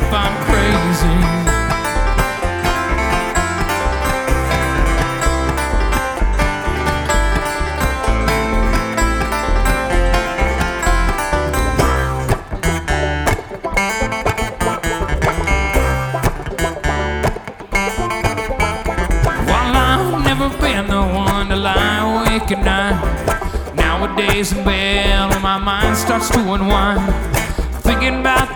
if I'm crazy. Well, I've never been the one to lie awake at night. Nowadays in bed, when my mind starts to unwind, thinking about